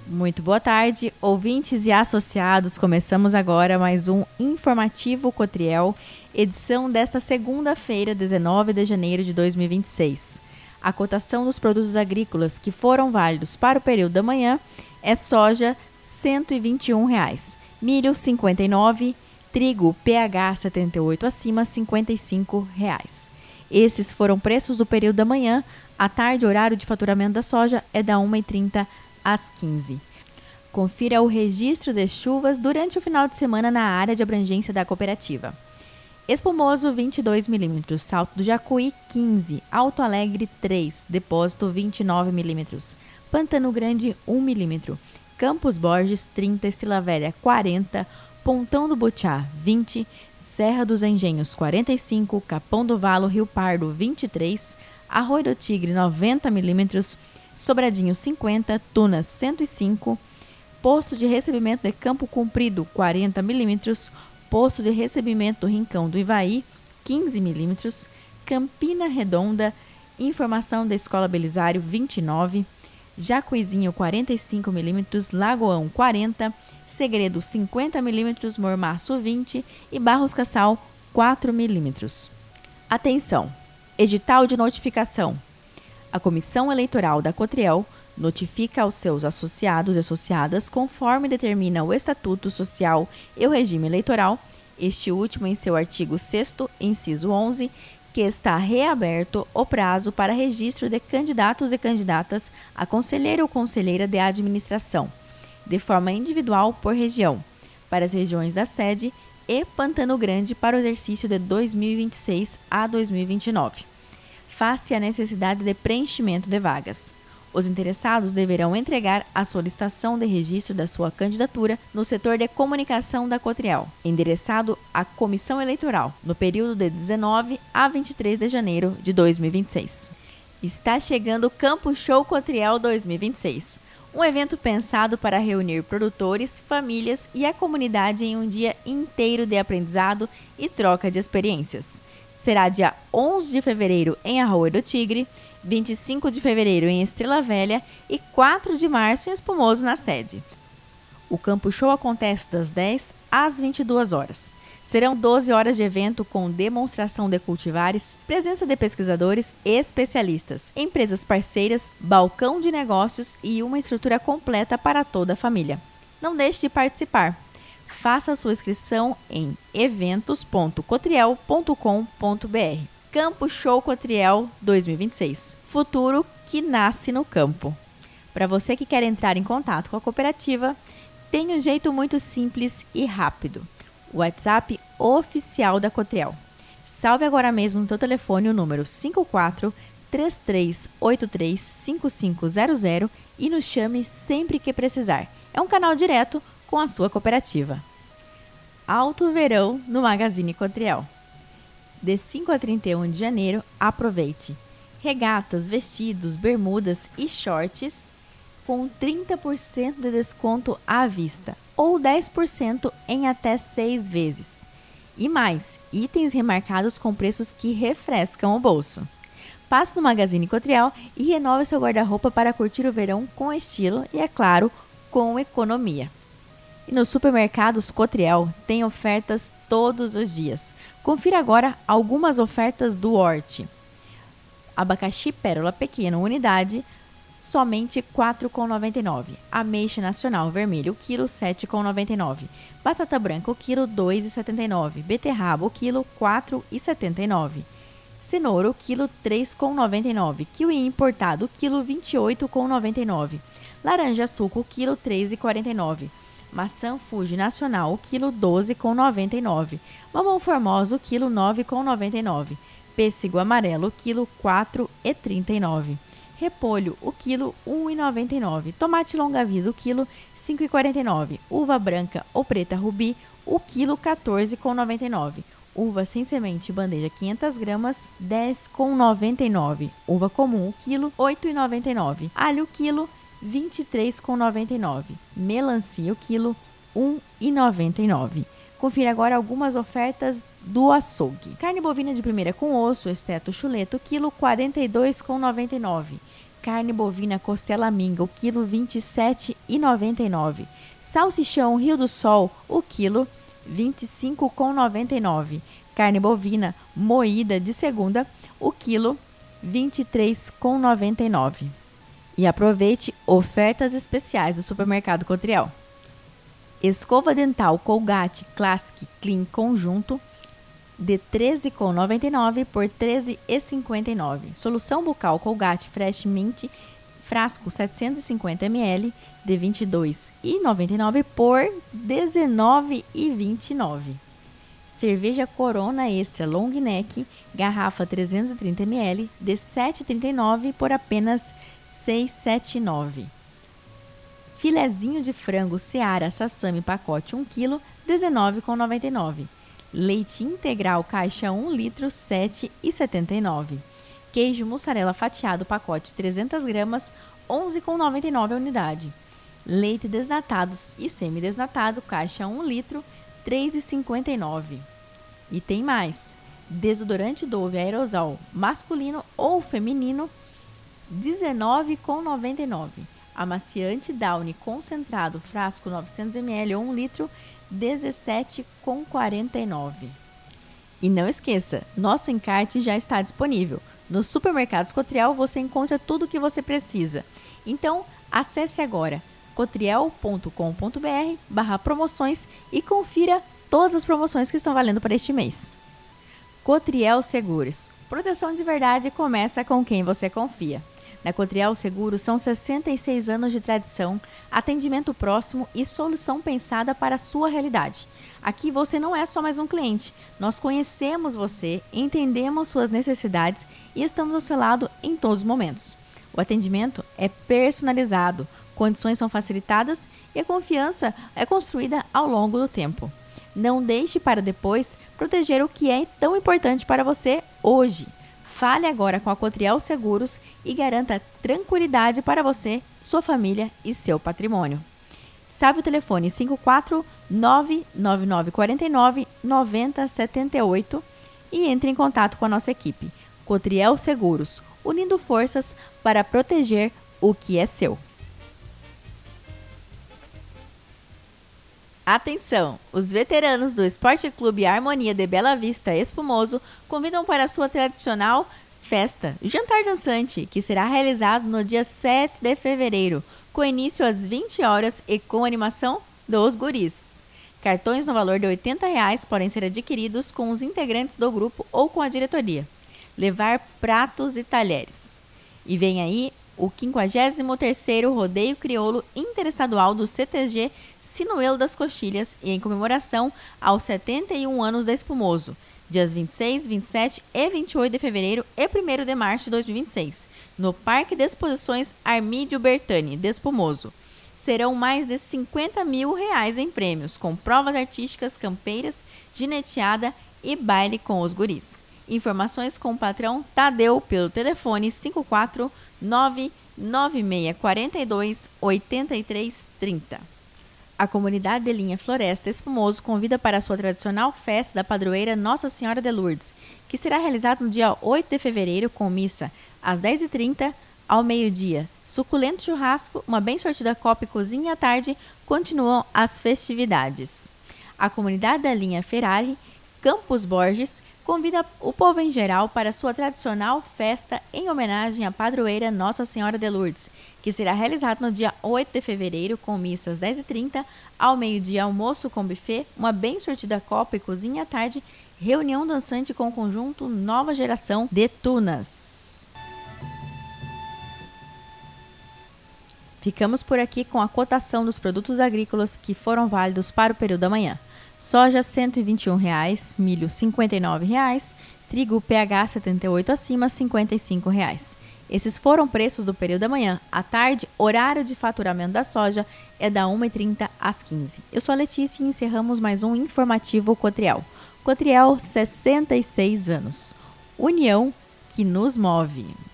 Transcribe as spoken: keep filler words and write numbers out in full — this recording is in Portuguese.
Muito boa tarde, ouvintes e associados. Começamos agora mais um Informativo Cotriel, edição desta segunda-feira, dezenove de janeiro de dois mil e vinte e seis. A cotação dos produtos agrícolas que foram válidos para o período da manhã é soja cento e vinte e um reais, milho cinquenta e nove, trigo P H setenta e oito acima cinquenta e cinco reais. Esses foram preços do período da manhã. À tarde, o horário de faturamento da soja é da uma e trinta às quinze. Confira o registro de chuvas durante o final de semana na área de abrangência da cooperativa. Espumoso vinte e dois milímetros, Salto do Jacuí quinze, Alto Alegre três, Depósito vinte e nove milímetros, Pantano Grande um milímetro, Campos Borges trinta, Estila Velha quarenta, Pontão do Butiá vinte, Serra dos Engenhos quarenta e cinco, Capão do Valo Rio Pardo vinte e três, Arroio do Tigre noventa milímetros, Sobradinho cinquenta, Tunas cento e cinco, Posto de recebimento de Campo Comprido quarenta milímetros, Posto de recebimento do Rincão do Ivaí quinze milímetros, Campina Redonda, Informação da Escola Belisário vinte e nove, Jacuizinho quarenta e cinco milímetros, Lagoão quarenta, Segredo cinquenta milímetros, Mormaço vinte e Barros Cassal quatro milímetros. Atenção! Edital de notificação. A Comissão Eleitoral da Cotriel notifica aos seus associados e associadas, conforme determina o Estatuto Social e o Regime Eleitoral, este último em seu artigo sexto, inciso onze, que está reaberto o prazo para registro de candidatos e candidatas a conselheiro ou conselheira de administração, de forma individual por região, para as regiões da sede e Pantano Grande para o exercício de dois mil e vinte e seis a dois mil e vinte e nove. Face à necessidade de preenchimento de vagas. Os interessados deverão entregar a solicitação de registro da sua candidatura no setor de comunicação da Cotriel, endereçado à Comissão Eleitoral, no período de dezenove a vinte e três de janeiro de dois mil e vinte e seis. Está chegando o Campo Show Cotriel dois mil e vinte e seis, um evento pensado para reunir produtores, famílias e a comunidade em um dia inteiro de aprendizado e troca de experiências. Será dia onze de fevereiro em Arroio do Tigre, vinte e cinco de fevereiro em Estrela Velha e quatro de março em Espumoso, na sede. O Campo Show acontece das dez às vinte e duas horas. Serão doze horas de evento com demonstração de cultivares, presença de pesquisadores e especialistas, empresas parceiras, balcão de negócios e uma estrutura completa para toda a família. Não deixe de participar. Faça sua inscrição em eventos ponto cotriel ponto com ponto br. Campo Show Cotriel dois mil e vinte e seis. Futuro que nasce no campo. Para você que quer entrar em contato com a cooperativa, tem um jeito muito simples e rápido. O WhatsApp oficial da Cotriel. Salve agora mesmo no teu telefone o número cinco quatro três três oito três cinco cinco zero zero e nos chame sempre que precisar. É um canal direto com a sua cooperativa. Alto Verão no Magazine Cotriel. De cinco a trinta e um de janeiro, aproveite. Regatas, vestidos, bermudas e shorts com trinta por cento de desconto à vista ou dez por cento em até seis vezes. E mais, itens remarcados com preços que refrescam o bolso. Passe no Magazine Cotriel e renove seu guarda-roupa para curtir o verão com estilo e, é claro, com economia. E nos supermercados Cotriel tem ofertas todos os dias. Confira agora algumas ofertas do Horti. Abacaxi Pérola Pequeno Unidade, somente quatro reais e noventa e nove centavos. Ameixa Nacional Vermelho, quilo sete reais e noventa e nove centavos. Batata Branca, o quilo dois reais e setenta e nove centavos. Beterraba, o quilo quatro reais e setenta e nove centavos. Cenoura, o quilo três reais e noventa e nove centavos. Kiwi importado, o quilo vinte e oito reais e noventa e nove centavos. Laranja Suco, o quilo três reais e quarenta e nove centavos. Maçã Fuji Nacional, o quilo doze reais e noventa e nove centavos. Mamão Formosa, o quilo nove reais e noventa e nove centavos. Pêssego amarelo, o quilo quatro reais e trinta e nove centavos. Repolho, o quilo um real e noventa e nove centavos. Tomate longa-vida, o quilo cinco reais e quarenta e nove centavos. Uva branca ou preta rubi, o quilo quatorze reais e noventa e nove centavos. Uva sem semente bandeja quinhentas gramas, dez reais e noventa e nove centavos. Uva comum, o quilo oito reais e noventa e nove centavos. Alho, quilo vinte e três reais e noventa e nove centavos. Melancia, o quilo um real e noventa e nove centavos. Confira agora algumas ofertas do açougue. Carne bovina de primeira com osso, exceto chuleta, quilo quarenta e dois reais e noventa e nove centavos. Carne bovina costela minga, o quilo vinte e sete reais e noventa e nove centavos. Salsichão Rio do Sol, o quilo vinte e cinco reais e noventa e nove centavos. Carne bovina moída de segunda, o quilo vinte e três reais e noventa e nove centavos. E aproveite ofertas especiais do Supermercado Cotriel. Escova dental Colgate Classic Clean Conjunto de treze reais e noventa e nove centavos por treze reais e cinquenta e nove centavos. Solução bucal Colgate Fresh Mint frasco setecentos e cinquenta mililitros de vinte e dois reais e noventa e nove centavos por dezenove reais e vinte e nove centavos. Cerveja Corona Extra Long Neck garrafa trezentos e trinta mililitros de sete reais e trinta e nove centavos por apenas seis reais e setenta e nove centavos. Filezinho de frango Seara Sassami pacote um quilo, dezenove reais e noventa e nove centavos. Leite integral caixa um litro, sete reais e setenta e nove centavos. Queijo mussarela fatiado pacote trezentas gramas, onze reais e noventa e nove centavos a unidade. Leite desnatados e semidesnatado caixa um litro, três reais e cinquenta e nove centavos. E tem mais. Desodorante Dove aerosol masculino ou feminino, dezenove reais e noventa e nove centavos. Amaciante Downy concentrado, frasco novecentos mililitros ou um litro, dezessete reais e quarenta e nove centavos. E não esqueça, nosso encarte já está disponível. Nos supermercados Cotriel você encontra tudo o que você precisa. Então, acesse agora cotriel ponto com ponto br barra promoções e confira todas as promoções que estão valendo para este mês. Cotriel Seguros. Proteção de verdade começa com quem você confia. Na Cotriel Seguros são sessenta e seis anos de tradição, atendimento próximo e solução pensada para a sua realidade. Aqui você não é só mais um cliente, nós conhecemos você, entendemos suas necessidades e estamos ao seu lado em todos os momentos. O atendimento é personalizado, condições são facilitadas e a confiança é construída ao longo do tempo. Não deixe para depois proteger o que é tão importante para você hoje. Fale agora com a Cotriel Seguros e garanta tranquilidade para você, sua família e seu patrimônio. Salve o telefone cinco quatro nove nove nove quatro nove nove zero sete oito e entre em contato com a nossa equipe. Cotriel Seguros, unindo forças para proteger o que é seu. Atenção! Os veteranos do Esporte Clube Harmonia de Bela Vista Espumoso convidam para a sua tradicional festa, Jantar Dançante, que será realizado no dia sete de fevereiro, com início às vinte horas e com animação dos guris. Cartões no valor de oitenta reais podem ser adquiridos com os integrantes do grupo ou com a diretoria. Levar pratos e talheres. E vem aí o quinquagésimo terceiro Rodeio Crioulo Interestadual do C T G Sinuelo das Coxilhas e em comemoração aos setenta e um anos da Espumoso, dias vinte e seis, vinte e sete e vinte e oito de fevereiro e primeiro de março de dois mil e vinte e seis, no Parque de Exposições Armídio Bertani, de Espumoso. Serão mais de cinquenta mil reais em prêmios, com provas artísticas, campeiras, gineteada e baile com os guris. Informações com o patrão Tadeu pelo telefone cinco quatro nove nove seis quatro dois oito três três zero. A comunidade de Linha Floresta Espumoso convida para a sua tradicional festa da padroeira Nossa Senhora de Lourdes, que será realizada no dia oito de fevereiro com missa às dez e trinta ao meio-dia. Suculento churrasco, uma bem sortida copa e cozinha à tarde, continuam as festividades. A comunidade da Linha Ferrari Campos Borges convida o povo em geral para a sua tradicional festa em homenagem à padroeira Nossa Senhora de Lourdes, que será realizado no dia oito de fevereiro com missa às dez e trinta, ao meio-dia almoço com buffet, uma bem sortida copa e cozinha à tarde, reunião dançante com o conjunto Nova Geração de Tunas. Ficamos por aqui com a cotação dos produtos agrícolas que foram válidos para o período da manhã. Soja cento e vinte e um reais, milho cinquenta e nove reais, trigo P H setenta e oito acima cinquenta e cinco reais. Esses foram preços do período da manhã. À tarde, horário de faturamento da soja é da uma e trinta às quinze. Eu sou a Letícia e encerramos mais um informativo Cotriel. Cotriel, sessenta e seis anos. União que nos move.